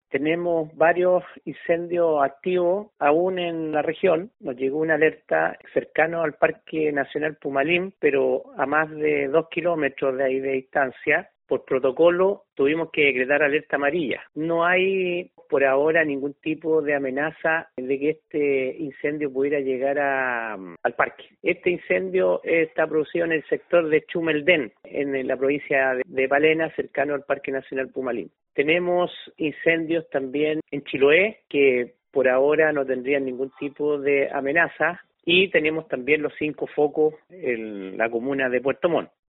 Tenemos varios incendios activos aún en la región. Nos llegó una alerta cercano al Parque Nacional Pumalín, pero a más de 2 kilómetros de ahí de distancia. Por protocolo tuvimos que decretar alerta amarilla. No hay por ahora ningún tipo de amenaza de que este incendio pudiera llegar al parque. Este incendio está producido en el sector de Chumeldén, en la provincia de Palena, cercano al Parque Nacional Pumalín. Tenemos incendios también en Chiloé, que por ahora no tendrían ningún tipo de amenaza, y tenemos también los 5 focos en la comuna de Puerto Montt.